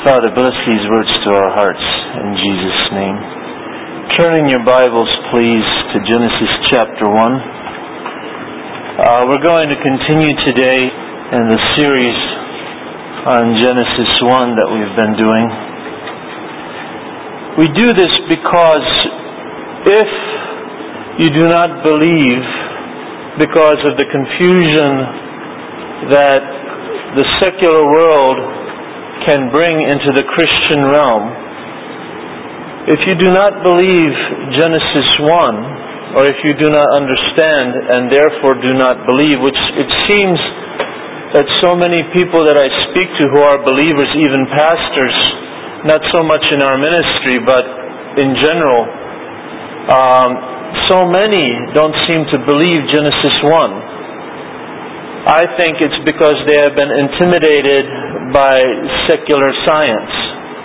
Father, bless these words to our hearts in Jesus' name. Turn in your Bibles, please, to Genesis chapter 1. We're going to continue today in the series on Genesis 1 that we've been doing. We do this because if you do not believe, because of the confusion that the secular world can bring into the Christian realm, if you do not believe Genesis 1, or if you do not understand and therefore do not believe, which it seems that so many people that I speak to who are believers, even pastors, not so much in our ministry, but in general, so many don't seem to believe Genesis 1. I think it's because they have been intimidated by secular science.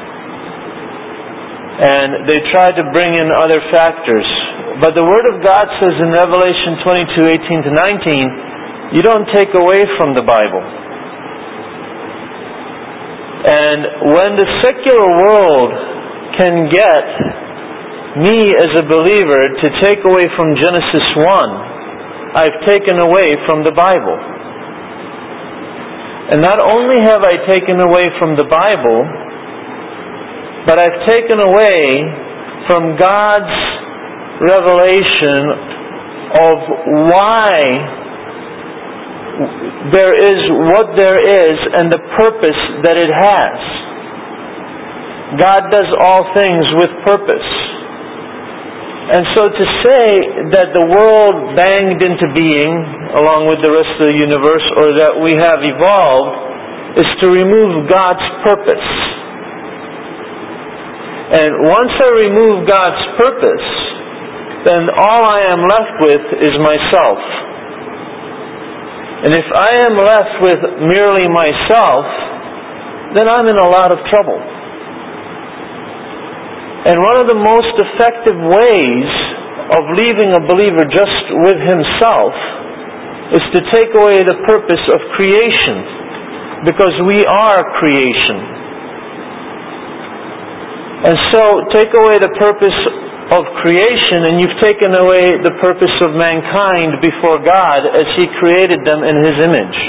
And they try to bring in other factors. But the Word of God says in Revelation 22:18-19, you don't take away from the Bible. And when the secular world can get me as a believer to take away from Genesis 1, I've taken away from the Bible. And not only have I taken away from the Bible, but I've taken away from God's revelation of why there is what there is and the purpose that it has. God does all things with purpose. And so to say that the world banged into being along with the rest of the universe, or that we have evolved, is to remove God's purpose. And once I remove God's purpose, then all I am left with is myself. And if I am left with merely myself, then I'm in a lot of trouble. And one of the most effective ways of leaving a believer just with himself is to take away the purpose of creation, because we are creation. And so take away the purpose of creation and you've taken away the purpose of mankind before God as He created them in His image.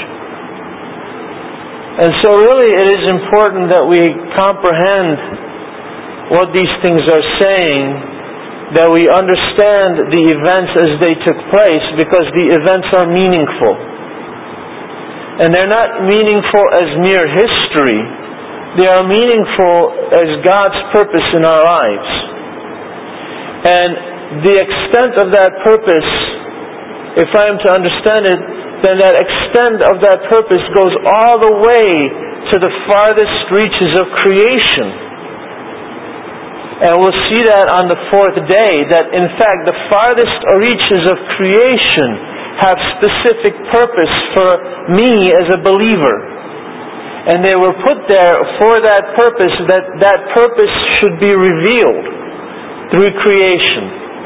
And so really it is important that we comprehend what these things are saying, that we understand the events as they took place, because the events are meaningful. And they're not meaningful as mere history. They are meaningful as God's purpose in our lives. And the extent of that purpose, if I am to understand it, then that extent of that purpose goes all the way to the farthest reaches of creation. And we'll see that on the fourth day, that in fact the farthest reaches of creation have specific purpose for me as a believer. And they were put there for that purpose, that purpose should be revealed through creation.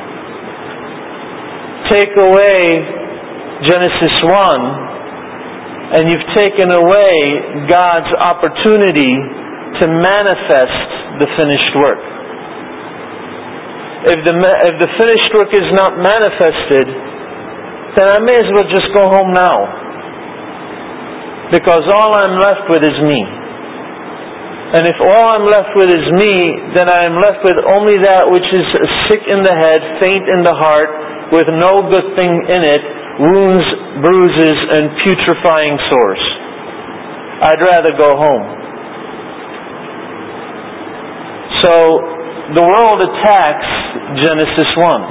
Take away Genesis 1, and you've taken away God's opportunity to manifest the finished work. If the finished work is not manifested, then I may as well just go home now. Because all I'm left with is me. And if all I'm left with is me, then I am left with only that which is sick in the head, faint in the heart, with no good thing in it, wounds, bruises, and putrefying sores. I'd rather go home. So, the world attacks Genesis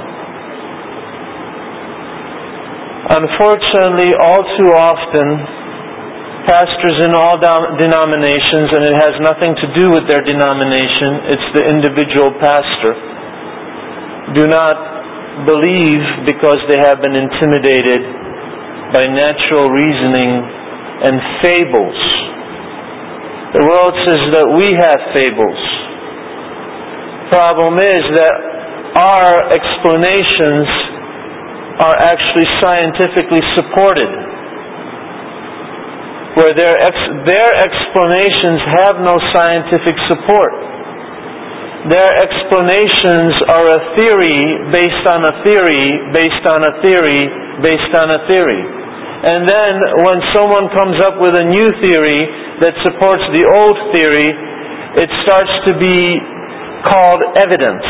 1. Unfortunately, all too often, pastors in all denominations, and it has nothing to do with their denomination, it's the individual pastor, do not believe because they have been intimidated by natural reasoning and fables. The world says that we have fables. Problem is that our explanations are actually scientifically supported. where their explanations have no scientific support. Their explanations are a theory based on a theory, based on a theory, based on a theory. And then when someone comes up with a new theory that supports the old theory, it starts to be called evidence.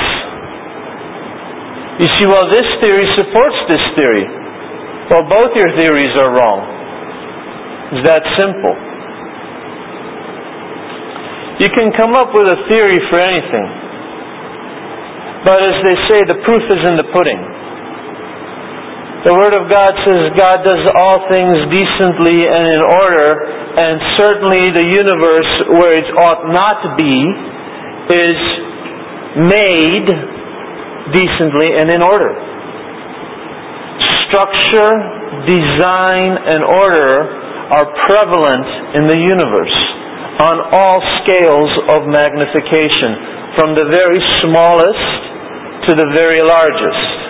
You see, well, this theory supports this theory. Well, both your theories are wrong. It's that simple. You can come up with a theory for anything. But as they say, the proof is in the pudding. The Word of God says God does all things decently and in order, and certainly the universe, where it ought not to be, is made decently and in order. Structure, design, and order are prevalent in the universe on all scales of magnification, from the very smallest to the very largest.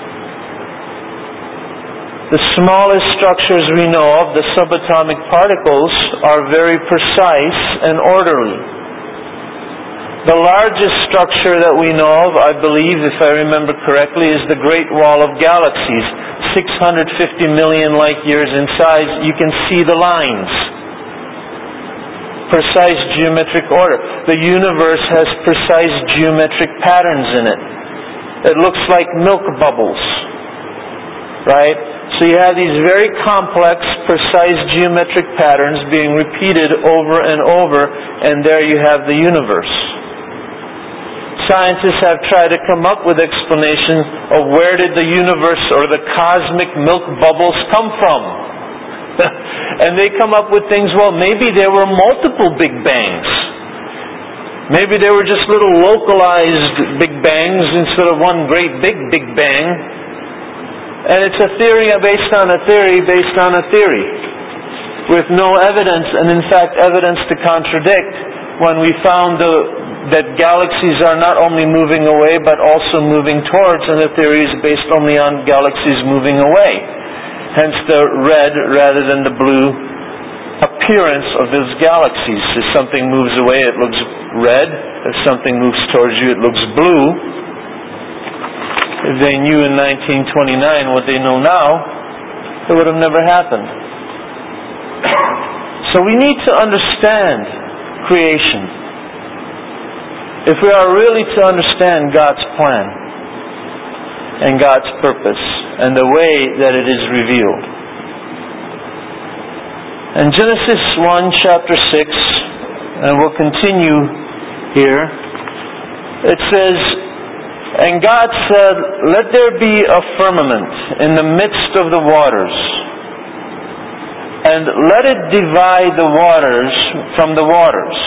The smallest structures we know of, the subatomic particles, are very precise and orderly. The largest structure that we know of, I believe, if I remember correctly, is the Great Wall of Galaxies. 650 million light years in size. You can see the lines. Precise geometric order. The universe has precise geometric patterns in it. It looks like milk bubbles. Right? So you have these very complex, precise geometric patterns being repeated over and over, and there you have the universe. Scientists have tried to come up with explanations of where did the universe or the cosmic milk bubbles come from. And they come up with things, well, maybe there were multiple Big Bangs. Maybe there were just little localized Big Bangs instead of one great big Big Bang. And it's a theory based on a theory based on a theory, with no evidence, and in fact evidence to contradict, when we found that galaxies are not only moving away but also moving towards, and the theory is based only on galaxies moving away. Hence the red rather than the blue appearance of those galaxies. If something moves away, it looks red. If something moves towards you, it looks blue. If they knew in 1929 what they know now, it would have never happened. So we need to understand creation. If we are really to understand God's plan and God's purpose and the way that it is revealed. In Genesis 1, chapter 6, and we'll continue here, it says, "And God said, let there be a firmament in the midst of the waters, and let it divide the waters from the waters.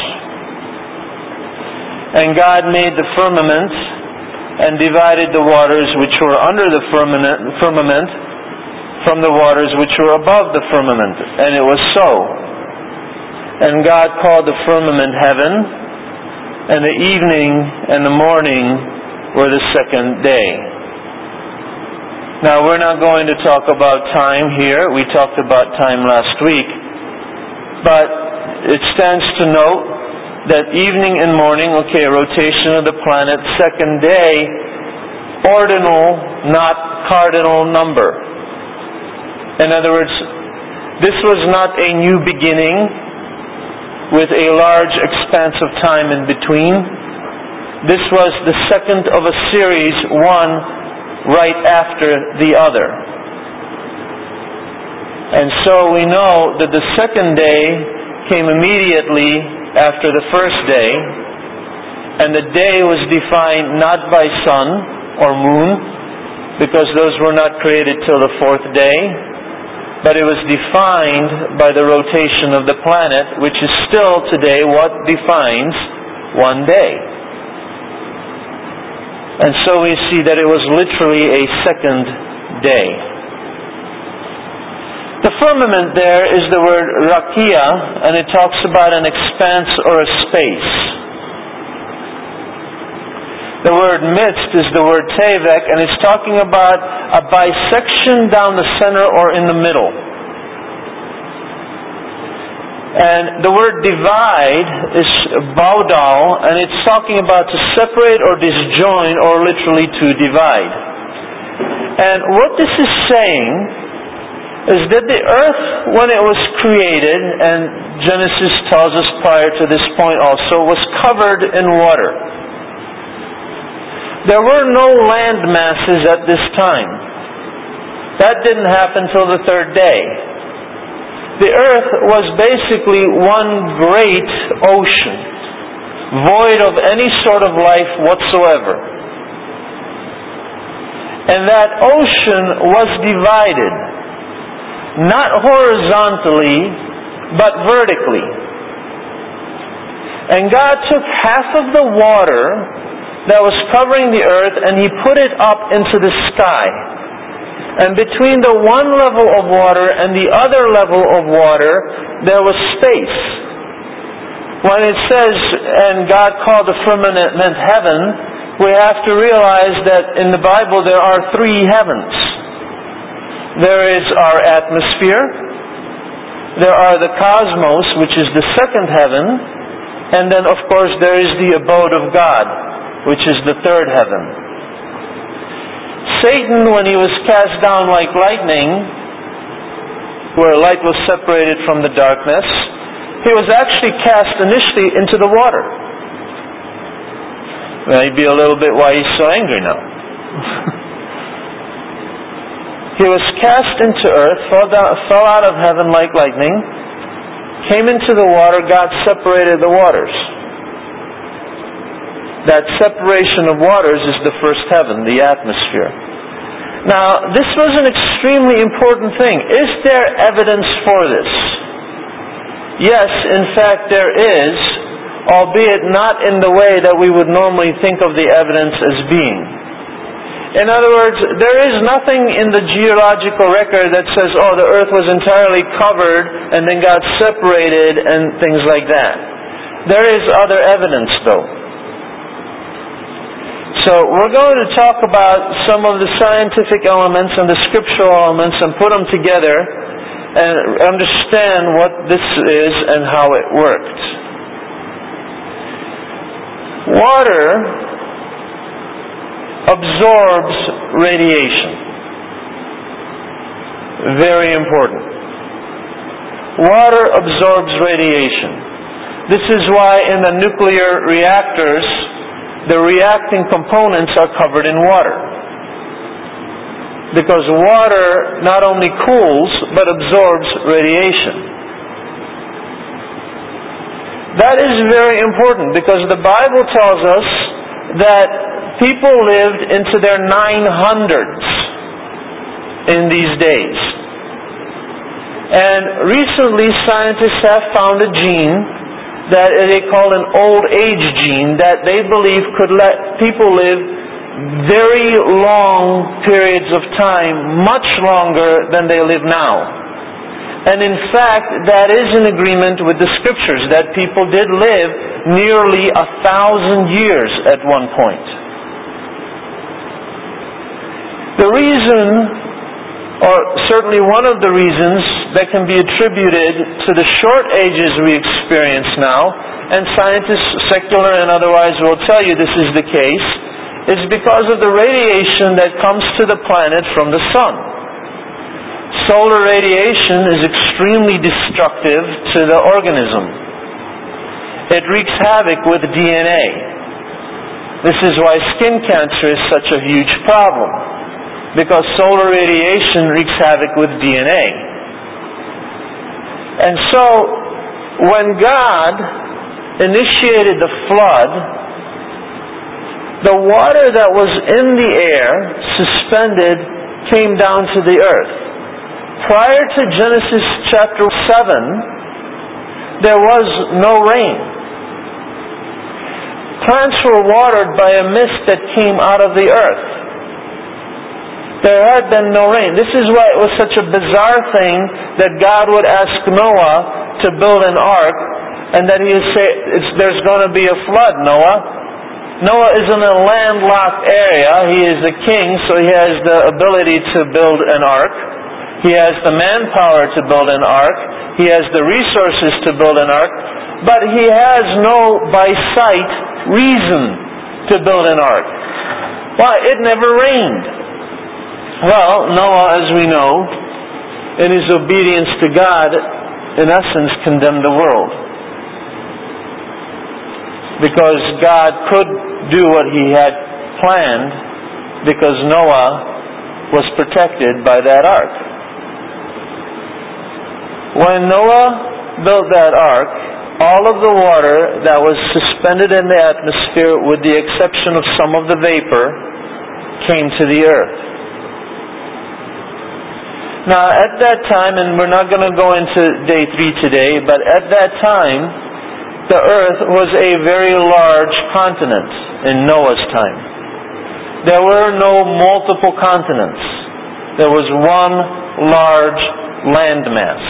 And God made the firmament, and divided the waters which were under the firmament from the waters which were above the firmament. And it was so. And God called the firmament heaven, and the evening and the morning were the second day." Now, we're not going to talk about time here. We talked about time last week. But it stands to note that evening and morning, rotation of the planet, second day, ordinal, not cardinal number. In other words, this was not a new beginning with a large expanse of time in between. This was the second of a series, one right after the other. And so we know that the second day came immediately after the first day, and the day was defined not by sun or moon, because those were not created till the fourth day, but it was defined by the rotation of the planet, which is still today what defines one day. And so we see that it was literally a second day. The firmament there is the word rakia, and it talks about an expanse or a space. The word midst is the word tevek, and it's talking about a bisection down the center or in the middle. And the word divide is baudal, and it's talking about to separate or disjoin, or literally to divide. And what this is saying is that the earth, when it was created, and Genesis tells us prior to this point also, was covered in water. There were no land masses at this time. That didn't happen till the third day. The earth was basically one great ocean, void of any sort of life whatsoever. And that ocean was divided, not horizontally, but vertically. And God took half of the water that was covering the earth and He put it up into the sky. And between the one level of water and the other level of water, there was space. When it says, and God called the firmament heaven, we have to realize that in the Bible there are three heavens. There is our atmosphere, there are the cosmos, which is the second heaven, and then of course there is the abode of God, which is the third heaven. Satan, when he was cast down like lightning, where light was separated from the darkness, he was actually cast initially into the water. Maybe a little bit why he's so angry now. He was cast into earth, fell out of heaven like lightning, came into the water, God separated the waters. That separation of waters is the first heaven, the atmosphere. Now, this was an extremely important thing. Is there evidence for this? Yes, in fact there is, albeit not in the way that we would normally think of the evidence as being. In other words, there is nothing in the geological record that says, oh, the earth was entirely covered and then got separated and things like that. There is other evidence though. So we're going to talk about some of the scientific elements and the scriptural elements and put them together and understand what this is and how it worked. Water absorbs radiation. Very important. Water absorbs radiation. This is why in the nuclear reactors, the reacting components are covered in water. Because water not only cools, but absorbs radiation. That is very important because the Bible tells us that people lived into their 900s in these days. And recently scientists have found a gene that they call an old age gene that they believe could let people live very long periods of time, much longer than they live now. And in fact, that is in agreement with the scriptures, that people did live nearly 1,000 years at one point. The reason, or certainly one of the reasons that can be attributed to the short ages we experience now, and scientists, secular and otherwise, will tell you this is the case, is because of the radiation that comes to the planet from the sun. Solar radiation is extremely destructive to the organism. It wreaks havoc with DNA. This is why skin cancer is such a huge problem, because solar radiation wreaks havoc with DNA. And so, when God initiated the flood, the water that was in the air, suspended, came down to the earth. Prior to Genesis chapter 7, there was no rain. Plants were watered by a mist that came out of the earth. There had been no rain. This is why it was such a bizarre thing that God would ask Noah to build an ark, and that He would say, there's going to be a flood, Noah. Noah is in a landlocked area. He is a king, so he has the ability to build an ark. He has the manpower to build an ark. He has the resources to build an ark. But he has no, by sight, reason to build an ark. Why? It never rained. Well, Noah, as we know, in his obedience to God, in essence, condemned the world. Because God could do what He had planned, because Noah was protected by that ark. When Noah built that ark, all of the water that was suspended in the atmosphere, with the exception of some of the vapor, came to the earth. Now, at that time, and we're not going to go into day 3 today, but at that time, the earth was a very large continent in Noah's time. There were no multiple continents. There was one large landmass.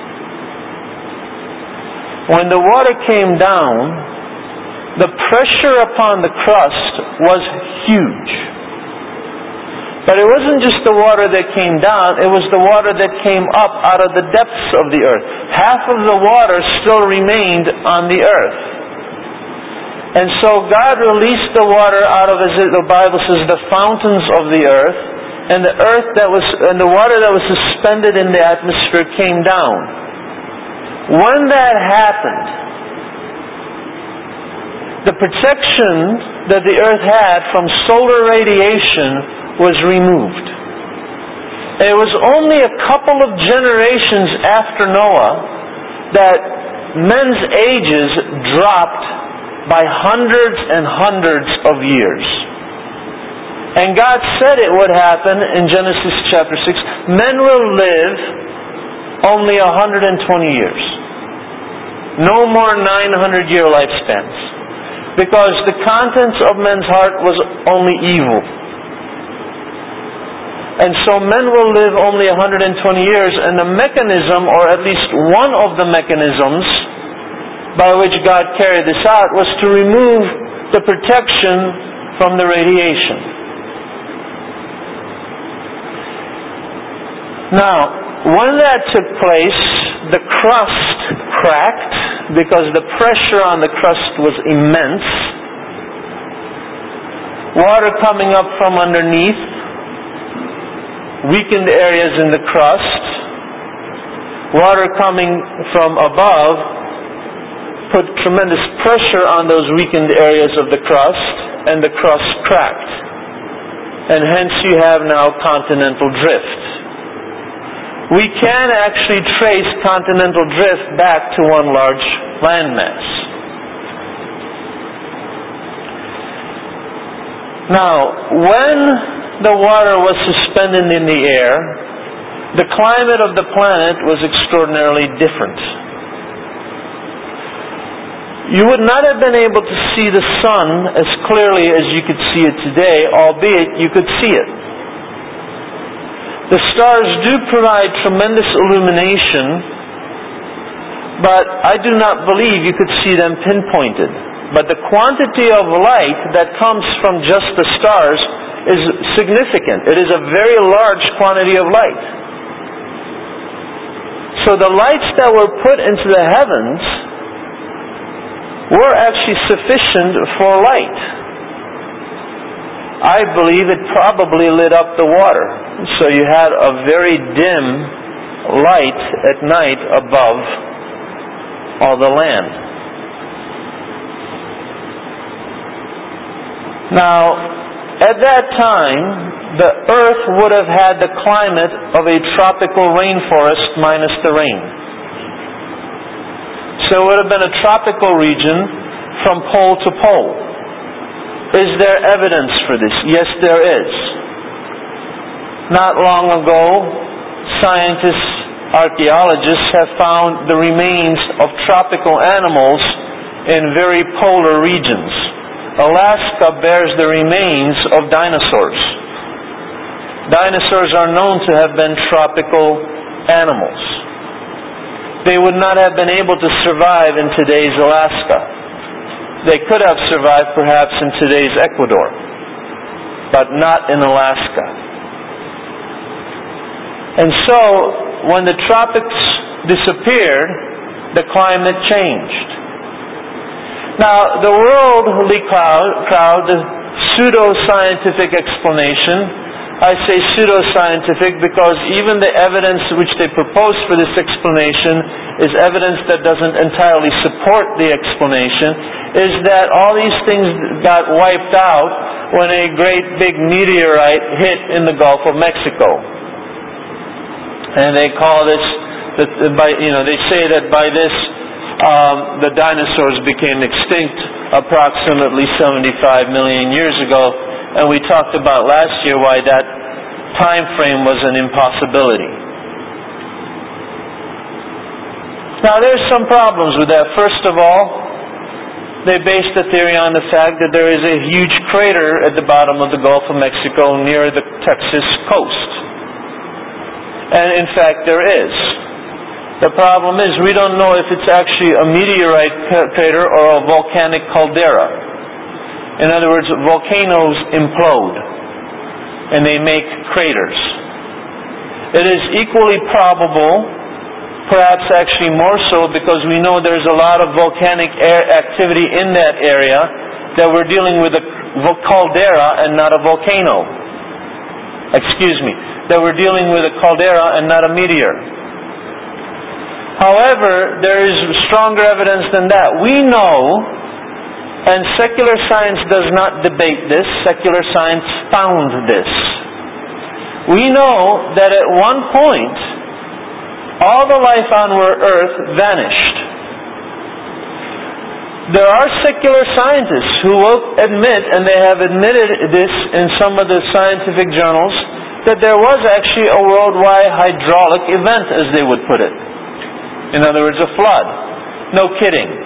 When the water came down, the pressure upon the crust was huge. But it wasn't just the water that came down, it was the water that came up out of the depths of the earth. Half of the water still remained on the earth. And so God released the water out of, as the Bible says, the fountains of the earth, and the water that was suspended in the atmosphere came down. When that happened, the protection that the earth had from solar radiation was removed. It was only a couple of generations after Noah that men's ages dropped by hundreds and hundreds of years. And God said it would happen in Genesis chapter 6. Men will live only 120 years. No more 900-year lifespans. Because the contents of men's heart was only evil. And so men will live only 120 years, and the mechanism, or at least one of the mechanisms by which God carried this out, was to remove the protection from the radiation. Now, when that took place, the crust cracked because the pressure on the crust was immense. Water coming up from underneath weakened areas in the crust. Water coming from above put tremendous pressure on those weakened areas of the crust, and the crust cracked. And hence you have now continental drift. We can actually trace continental drift back to one large landmass. Now, when the water was suspended in the air, the climate of the planet was extraordinarily different. You would not have been able to see the sun as clearly as you could see it today, albeit you could see it. The stars do provide tremendous illumination, but I do not believe you could see them pinpointed. But the quantity of light that comes from just the stars is significant. It is a very large quantity of light. So the lights that were put into the heavens were actually sufficient for light. I believe it probably lit up the water. So you had a very dim light at night above all the land. Now, at that time, the earth would have had the climate of a tropical rainforest minus the rain. So it would have been a tropical region from pole to pole. Is there evidence for this? Yes, there is. Not long ago, scientists, archaeologists have found the remains of tropical animals in very polar regions. Alaska bears the remains of dinosaurs. Dinosaurs are known to have been tropical animals. They would not have been able to survive in today's Alaska. They could have survived perhaps in today's Ecuador, but not in Alaska. And so, when the tropics disappeared, the climate changed. Now, the worldly crowd, the pseudo-scientific explanation, I say pseudo-scientific because even the evidence which they propose for this explanation is evidence that doesn't entirely support the explanation, is that all these things got wiped out when a great big meteorite hit in the Gulf of Mexico. And they call this, they say that by this the dinosaurs became extinct approximately 75 million years ago. And we talked about last year why that time frame was an impossibility. Now there's some problems with that. First of all, they based the theory on the fact that there is a huge crater at the bottom of the Gulf of Mexico near the Texas coast. And in fact there is. The problem is we don't know if it's actually a meteorite crater or a volcanic caldera. In other words, volcanoes implode and they make craters. It is equally probable, perhaps actually more so, because we know there's a lot of volcanic activity in that area, that we're dealing with a caldera and not a volcano. That we're dealing with a caldera and not a meteor. However, there is stronger evidence than that. We know, and secular science does not debate this, secular science found this. We know that at one point, all the life on Earth vanished. There are secular scientists who will admit, and they have admitted this in some of the scientific journals, that there was actually a worldwide hydraulic event, as they would put it. In other words, a flood. No kidding.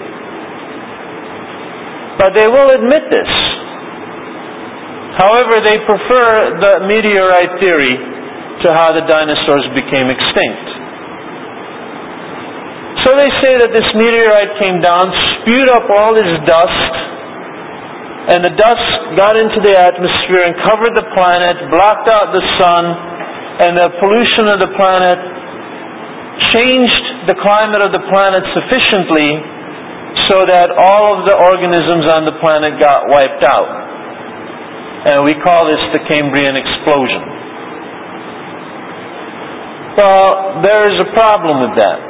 But they will admit this. However, they prefer the meteorite theory to how the dinosaurs became extinct. So they say that this meteorite came down, spewed up all this dust, and the dust got into the atmosphere and covered the planet, blocked out the sun, and the pollution of the planet changed the climate of the planet sufficiently so that all of the organisms on the planet got wiped out. And we call this the Cambrian explosion. Well, there is a problem with that.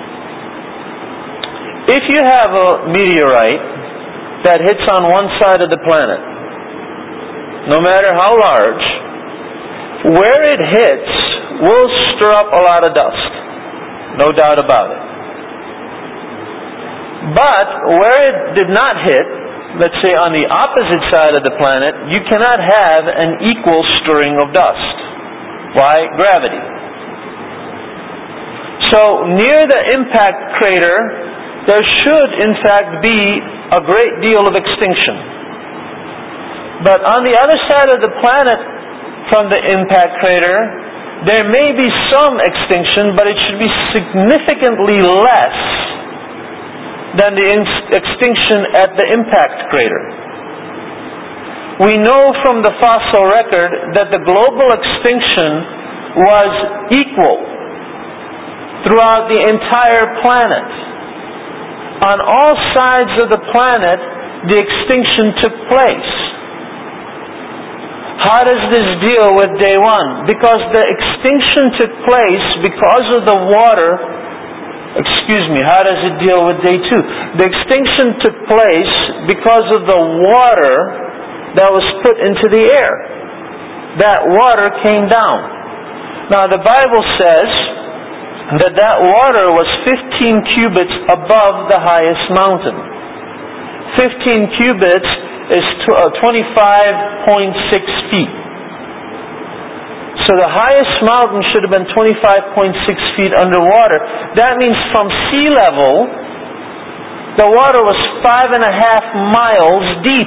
If you have a meteorite that hits on one side of the planet, no matter how large, where it hits will stir up a lot of dust. No doubt about it. But where it did not hit, let's say on the opposite side of the planet, you cannot have an equal stirring of dust. Why? Gravity. So near the impact crater, there should in fact be a great deal of extinction. But on the other side of the planet from the impact crater, there may be some extinction, but it should be significantly less than the extinction at the impact crater. We know from the fossil record that the global extinction was equal throughout the entire planet. On all sides of the planet, the extinction took place. How does this deal with day one? Because the extinction took place because of the water. How does it deal with day two? The extinction took place because of the water that was put into the air. That water came down. Now the Bible says that water was 15 cubits above the highest mountain. 15 cubits is 25.6 feet. So the highest mountain should have been 25.6 feet underwater. That means from sea level, the water was 5.5 miles deep.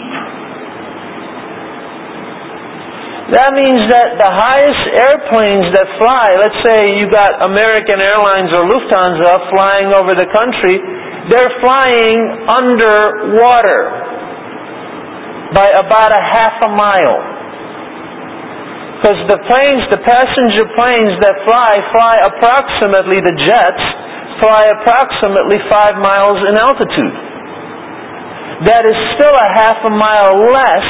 That means that the highest airplanes that fly, let's say you got American Airlines or Lufthansa flying over the country, they're flying underwater by about 1/2 mile. Because the passenger planes that fly approximately, the jets, fly approximately 5 miles in altitude. That is still a half a mile less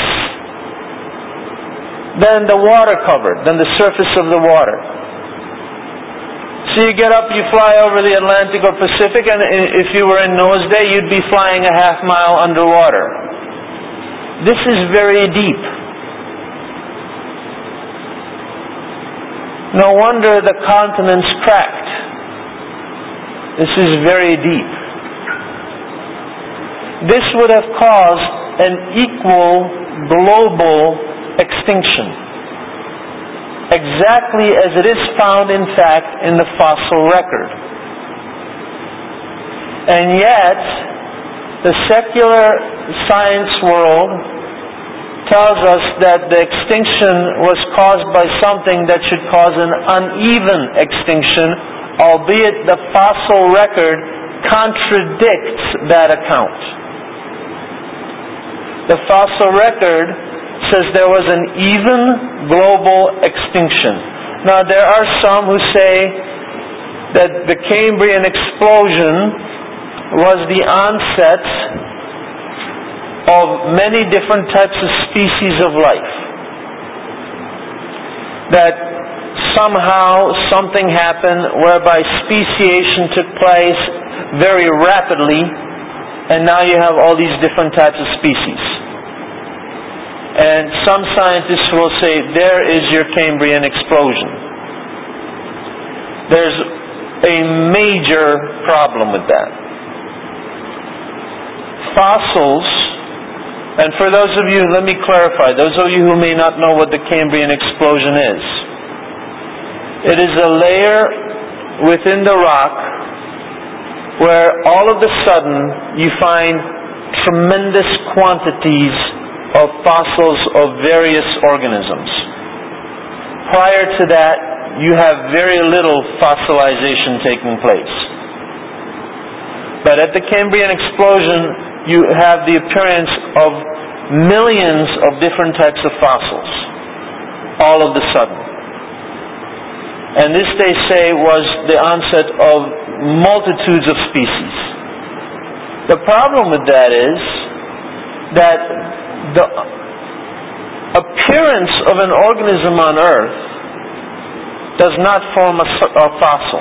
than the water covered, than the surface of the water. So you get up, you fly over the Atlantic or Pacific, and if you were in Noah's day, you'd be flying a half mile underwater. This is very deep. No wonder the continents cracked. This is very deep. This would have caused an equal global extinction, exactly as it is found, in fact, in the fossil record. And yet, the secular science world tells us that the extinction was caused by something that should cause an uneven extinction, albeit the fossil record contradicts that account. The fossil record says there was an even global extinction. Now, there are some who say that the Cambrian explosion was the onset of many different types of species of life. That somehow something happened whereby speciation took place very rapidly, and now you have all these different types of species. And some scientists will say, there is your Cambrian explosion. There's a major problem with that. Fossils, and for those of you, let me clarify, those of you who may not know what the Cambrian explosion is. It is a layer within the rock where all of a sudden you find tremendous quantities of fossils of various organisms. Prior to that, you have very little fossilization taking place. But at the Cambrian explosion, you have the appearance of millions of different types of fossils, all of the sudden. And this, they say, was the onset of multitudes of species. The problem with that is that the appearance of an organism on Earth does not form a fossil.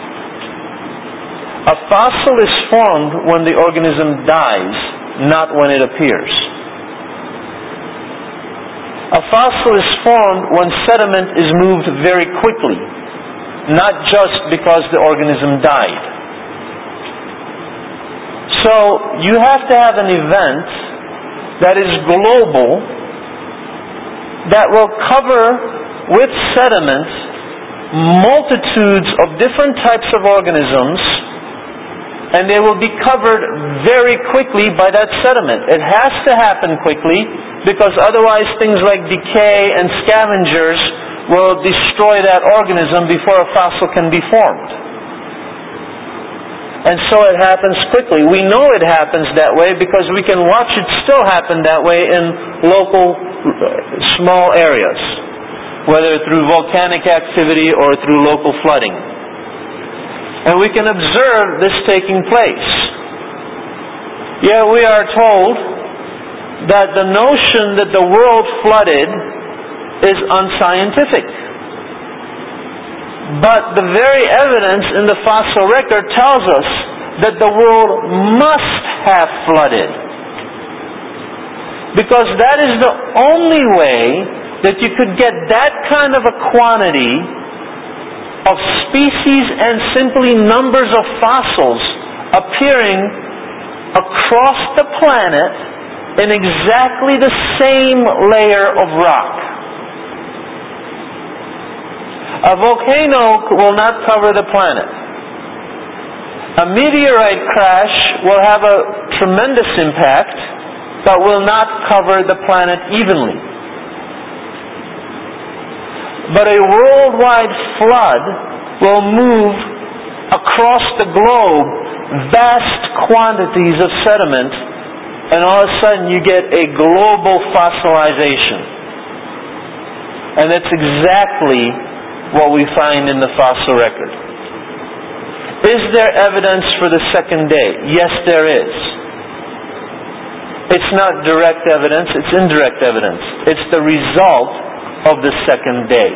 A fossil is formed when the organism dies, not when it appears. A fossil is formed when sediment is moved very quickly, not just because the organism died. So you have to have an event that is global, that will cover with sediment multitudes of different types of organisms, and they will be covered very quickly by that sediment. It has to happen quickly, because otherwise things like decay and scavengers will destroy that organism before a fossil can be formed. And so it happens quickly. We know it happens that way because we can watch it still happen that way in local small areas, whether through volcanic activity or through local flooding. And we can observe this taking place. Yet we are told that the notion that the world flooded is unscientific. But the very evidence in the fossil record tells us that the world must have flooded. Because that is the only way that you could get that kind of a quantity of species and simply numbers of fossils appearing across the planet in exactly the same layer of rock. A volcano will not cover the planet. A meteorite crash will have a tremendous impact, but will not cover the planet evenly. But a worldwide flood will move across the globe vast quantities of sediment, and all of a sudden you get a global fossilization. And that's exactly what we find in the fossil record. Is there evidence for the second day? Yes, there is. It's not direct evidence, it's indirect evidence. It's the result of the second day.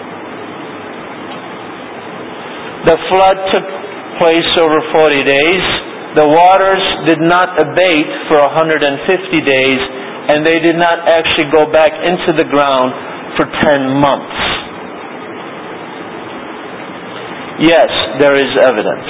The flood took place over 40 days. The waters did not abate for 150 days, and they did not actually go back into the ground for 10 months. Yes, there is evidence.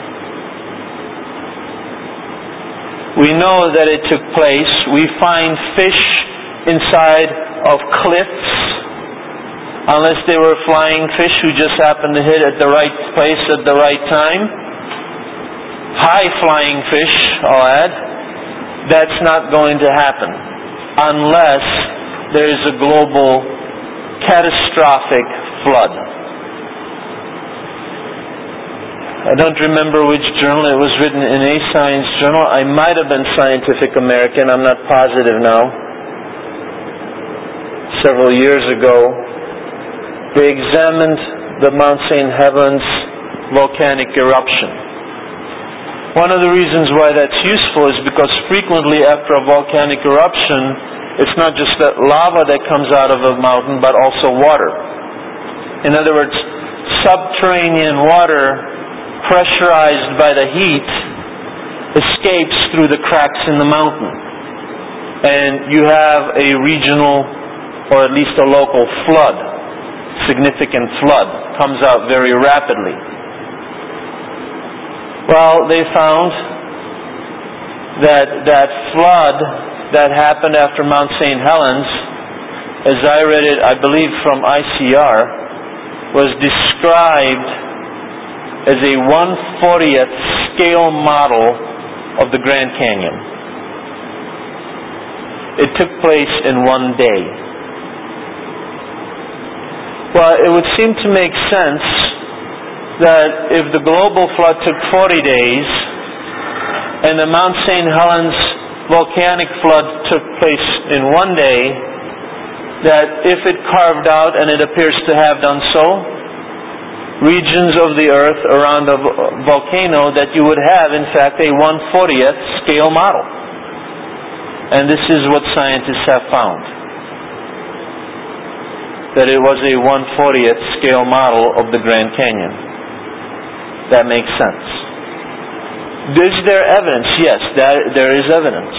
We know that it took place. We find fish inside of cliffs, unless they were flying fish who just happened to hit at the right place at the right time. High-flying fish, I'll add. That's not going to happen unless there is a global catastrophic flood. I don't remember which journal it was written in, a science journal. I might have been Scientific American, I'm not positive now. Several years ago, they examined the Mount St. Helens volcanic eruption. One of the reasons why that's useful is because frequently after a volcanic eruption, it's not just the lava that comes out of a mountain, but also water. In other words, subterranean water, pressurized by the heat, escapes through the cracks in the mountain. And you have a regional, or at least a local flood, significant flood, comes out very rapidly. Well, they found that flood that happened after Mount St. Helens, as I read it, I believe from ICR, was described as a 1/40th scale model of the Grand Canyon. It took place in one day. Well, it would seem to make sense that if the global flood took 40 days and the Mount St. Helens volcanic flood took place in one day, that if it carved out, and it appears to have done so, regions of the earth around the volcano, that you would have, in fact, a 1/40th scale model. And this is what scientists have found. That it was a 1/40th scale model of the Grand Canyon. That makes sense. Is there evidence? Yes, there is evidence.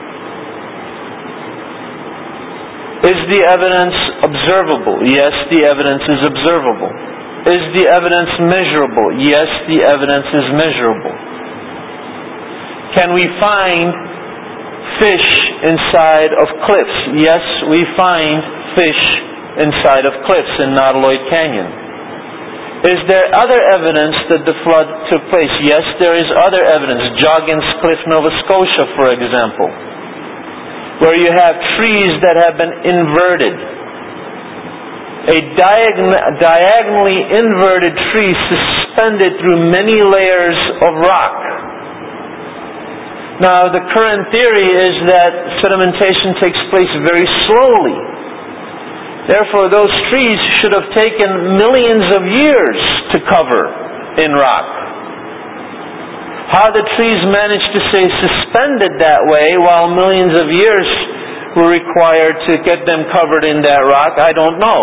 Is the evidence observable? Yes, the evidence is observable. Is the evidence measurable? Yes, the evidence is measurable. Can we find fish inside of cliffs? Yes, we find fish inside of cliffs in Nautiloid Canyon. Is there other evidence that the flood took place? Yes, there is other evidence. Joggins Cliff, Nova Scotia, for example, where you have trees that have been inverted. A diagonally inverted tree suspended through many layers of rock. Now, the current theory is that sedimentation takes place very slowly. Therefore, those trees should have taken millions of years to cover in rock. How the trees managed to stay suspended that way while millions of years were required to get them covered in that rock, I don't know.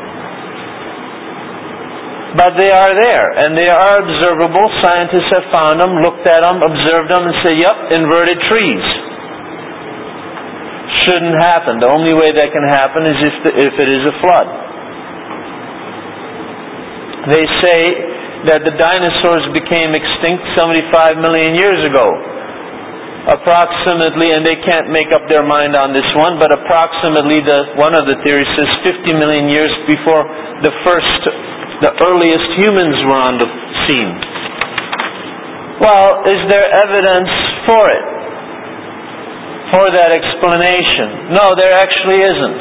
But they are there, and they are observable. Scientists have found them, looked at them, observed them, and said, yep, inverted trees. Shouldn't happen. The only way that can happen is if it is a flood. They say that the dinosaurs became extinct 75 million years ago. Approximately, and they can't make up their mind on this one, but approximately one of the theories says 50 million years before the earliest humans were on the scene. Well, is there evidence for it? For that explanation? No, there actually isn't.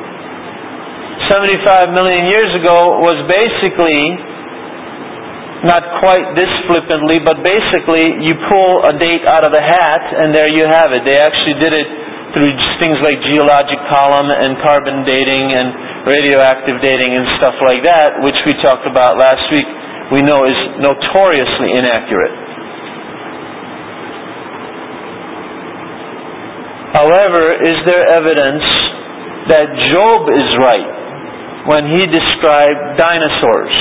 75 million years ago was basically, not quite this flippantly, but basically you pull a date out of the hat and there you have it. They actually did it through things like geologic column and carbon dating and radioactive dating and stuff like that, which we talked about last week, we know is notoriously inaccurate. However, is there evidence that Job is right when he described dinosaurs?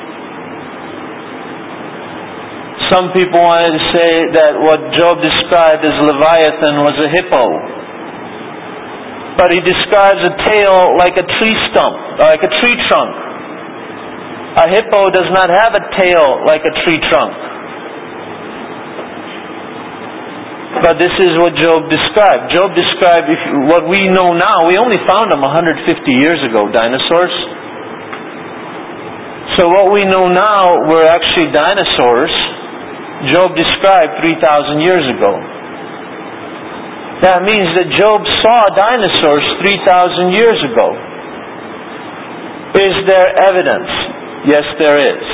Some people wanted to say that what Job described as Leviathan was a hippo. But he describes a tail like a tree stump, like a tree trunk. A hippo does not have a tail like a tree trunk. But this is what Job described. Job described what we know now. We only found them 150 years ago, dinosaurs. So what we know now were actually dinosaurs. Job described 3,000 years ago. That means that Job saw dinosaurs 3,000 years ago. Is there evidence? Yes, there is.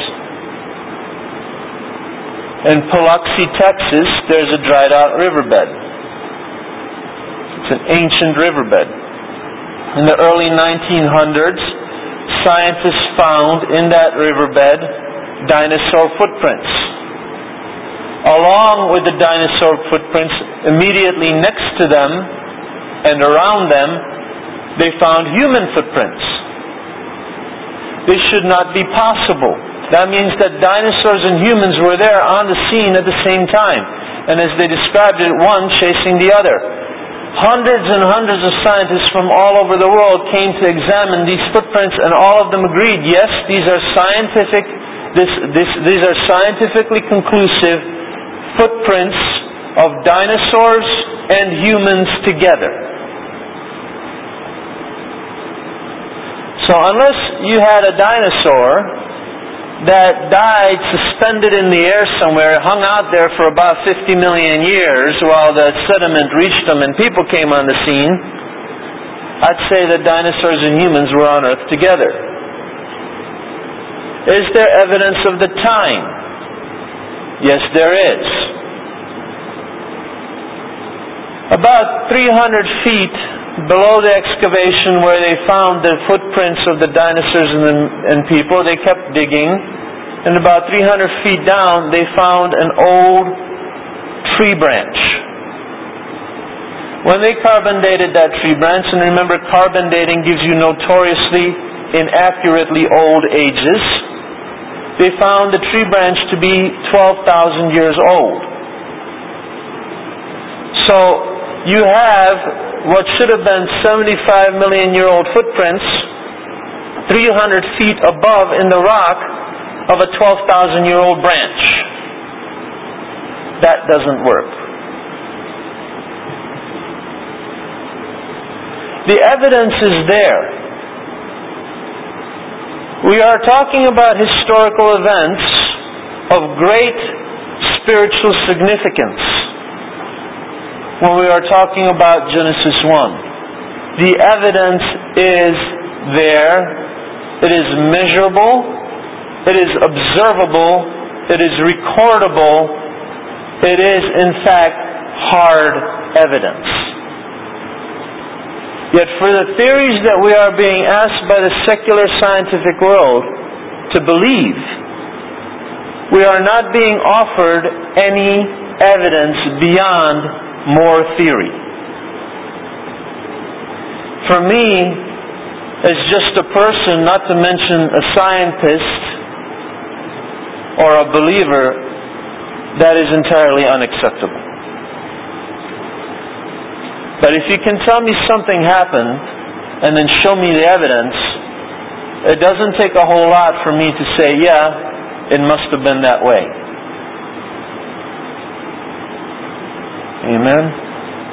In Biloxi, Texas, there's a dried out riverbed. It's an ancient riverbed. In the early 1900s, scientists found in that riverbed dinosaur footprints. Along with the dinosaur footprints, immediately next to them and around them, they found human footprints. This should not be possible. That means that dinosaurs and humans were there on the scene at the same time. And as they described it, one chasing the other. Hundreds and hundreds of scientists from all over the world came to examine these footprints, and all of them agreed, yes, these are scientifically conclusive footprints of dinosaurs and humans together. So unless you had a dinosaur that died suspended in the air somewhere, hung out there for about 50 million years while the sediment reached them and people came on the scene, I'd say that dinosaurs and humans were on Earth together. Is there evidence of the time? Yes, there is. About 300 feet below the excavation where they found the footprints of the dinosaurs and people, they kept digging, and about 300 feet down they found an old tree branch. When they carbon dated that tree branch, and remember carbon dating gives you notoriously inaccurately old ages, they found the tree branch to be 12,000 years old. So you have what should have been 75 million year old footprints 300 feet above in the rock of a 12,000 year old branch. That doesn't work. The evidence is there. We are talking about historical events of great spiritual significance when we are talking about Genesis 1. The evidence is there. It is measurable. It is observable. It is recordable. It is, in fact, hard evidence. Yet for the theories that we are being asked by the secular scientific world to believe, we are not being offered any evidence beyond more theory. For me, as just a person, not to mention a scientist or a believer, that is entirely unacceptable. But if you can tell me something happened and then show me the evidence, it doesn't take a whole lot for me to say, yeah, it must have been that way. Amen?